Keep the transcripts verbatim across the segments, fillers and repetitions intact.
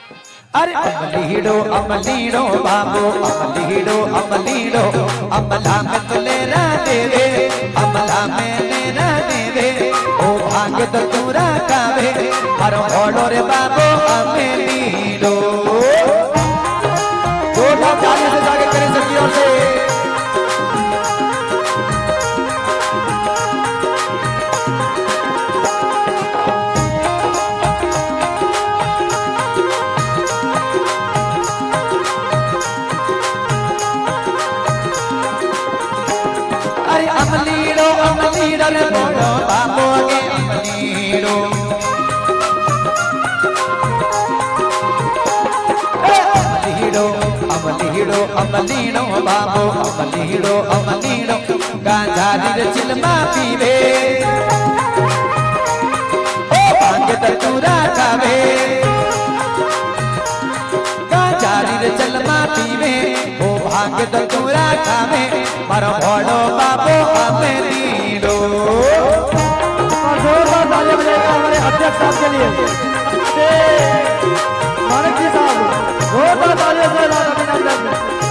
अरे अमलीड़ो अमलीड़ो बाबू अमलीड़ो अमलीड़ो अमला में तो लेना देवे अमला में लेना देवे ओ भाग्य तो तूरा कावे हर घोड़ो रे बाबू अमलीड़ो दो ढाक जाने से जाके करें सकी और से अमलीड़ो अमलीड़ो रे बोलो बाबू के अमलीड़ो अमलीड़ो अमलीड़ो अमलीड़ो बाबू अमलीड़ो अमलीड़ो गांजा रे चिलमा पीवे ओ भांग तूरा खावे गांजा रे चिलमा पीवे ओ भांग तूरा खावे मारो घोड़ो बाबू अमलीड़ो और जोरदार तालियां बजाएगा हमारे अध्यक्ष साहब के लिए मानिक जी साहब जोरदार तालियां से अभिनंदन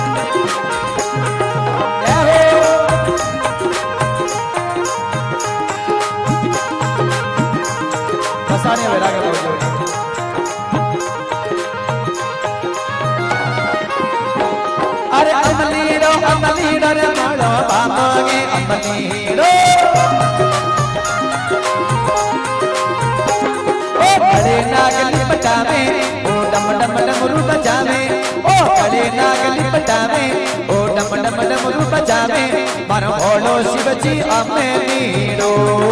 बसाने में लगे अरे अमलीड़ो अमलीड़ो रे बोलो बाबू के अमलीड़ो ओ बड़े नागली पटावे ओ डम डम डमरू बजावे ओ बड़े नागली पटावे ओ डम डम डमरू बजावे मारो भोलो शिव जी अमलीड़ो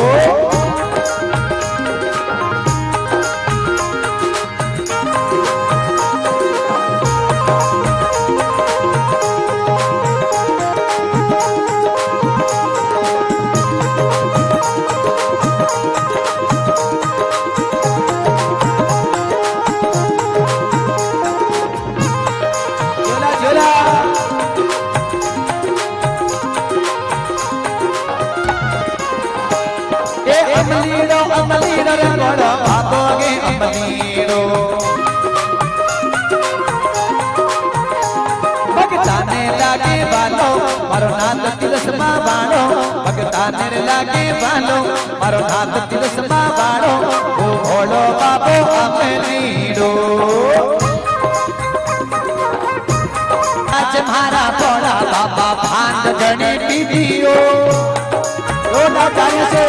अमलीड़ो अमलीड़ो रे बोलो बाबू के अमलीड़ो भगताने लागे बालो मारो नाथ तिलस्मा बाड़ो भगताने लागे बालो मारो नाथ तिलस्मा बाड़ो ओ भोलो बाबू अमलीड़ो आज मारा भोला बाबा भांग जने पीदियो रोना जाने से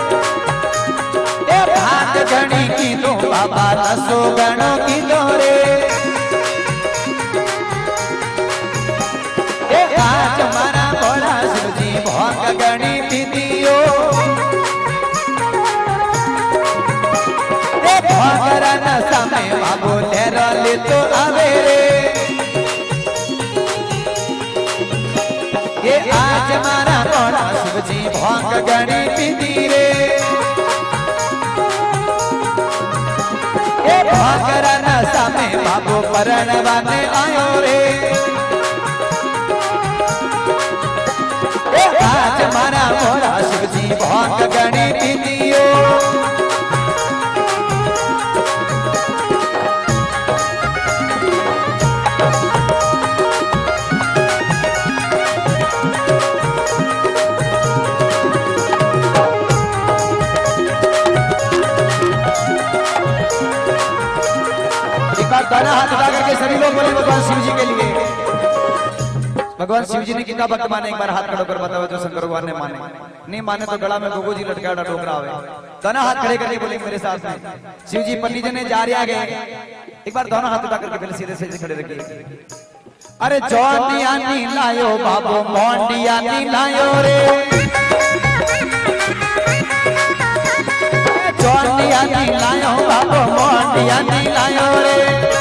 भांग गणी की दो बाबा दसो गणों की दो रे ए आज हमारा भोला शिव जी भांग गणी पीदियो ए भांगरा नशा में बाबू तेरा ले तो आवे रे ये आज हमारा भोला शिव जी भांग गणी पीदी रे भागरा नशा में बाबू परणवाने आयो रे आज मारा मोरा शिव जी भांग गणी पीदियो दाना हाथ उठा करके सभी लोग बोले भगवान शिव जी के लिए भगवान शिव जी ने कितना भक्त माने एक बार हाथ खड़ा कर बताओ जो शंकर भगवान ने माने नहीं माने तो गला में गोगो जी लटका ठोकरा आवे दाना हाथ खड़े करके बोले मेरे साथ में शिव जी पंडित जी ने जा रहा गए एक बार दोनों हाथ उठा करके पहले सीधे सीधे खड़े रखिए अरे जोनिया नी लायो बाबू मोंडिया नी लायो रे जोनिया नी लायो बाबू मोंडिया नी लायो रे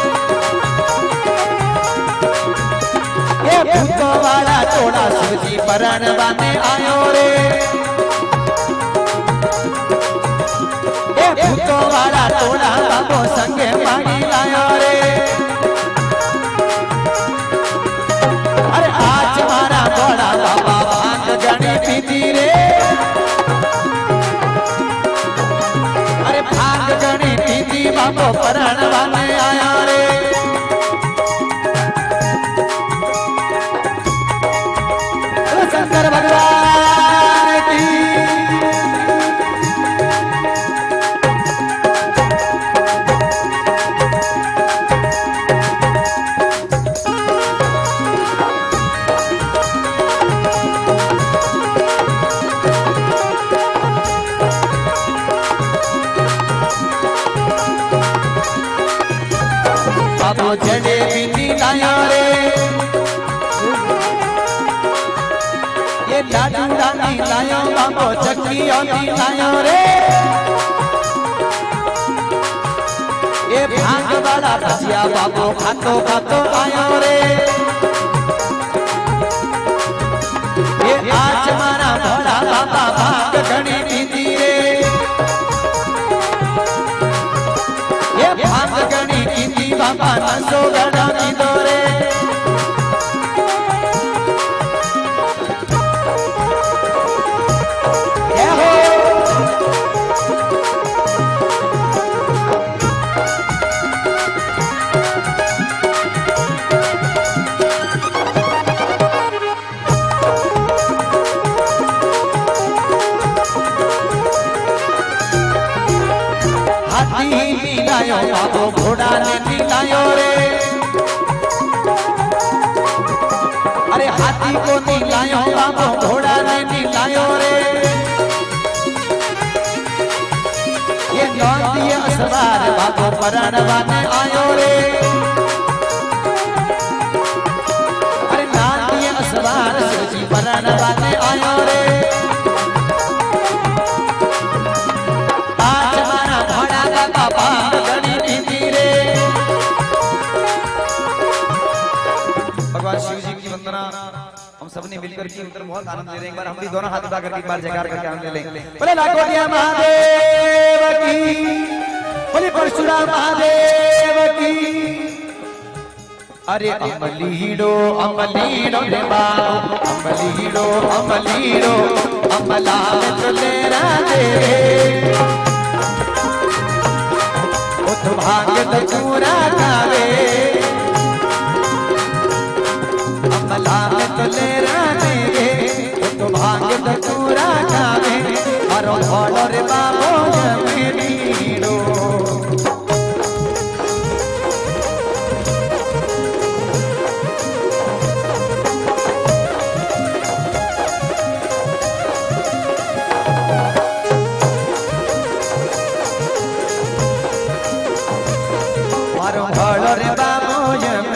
ये भूतो वाला चोड़ा शिव जी परणवाने आयो रे ये भूतो वाला चोड़ा बाबू संगे मांगी लायो रे अरे आज मारा बड़ा बाबा भांग गणी पीती रे अरे भांग गणी पीती बाबू परणवाने आया रे बाबू जलेबी लायो रे ये लाडू रानी लायो बाबू चक्की लायो रे ये भांग वाला भजिया बाबू खातो खातो आयो रे ये आज मारा भोला बाबा भांग घणी पीती रे ये भांग घणी पीती बाबा नसो घड़ा पीतो रे ये हो लायो बाबू घोड़ा ने दिलायो रे अरे हाथी को दिलायो बाबू घोड़ा ने दिलायो रे ये नौती असवार बाबू परणवा ने आयो रे अरे नौती असवार शिवजी परणवा ने आयो रे आज मारा घोड़ा का बाबा भगवान शिव जी की वंदना हम सबने मिलकर की उधर बहुत आनंद ले रहे हैं। एक बार हम भी दोनों हाथ उठा करके एक बार जयकार करके आनंद ले लें। बोले लाखोटिया महादेव की, बोले परशुराम महादेव की। अरे अमलीडो अमलीडो रे बाबू अमलीडो अमलीडो अमला तो ले राधे ओ तो भाग्य तो पूरा गावे अमला में तो ले राने गे वो तो भाग्य तो पूरा गावे अरो भोलो रे बाबो जमीनीडो अरो भोलो रे बाबो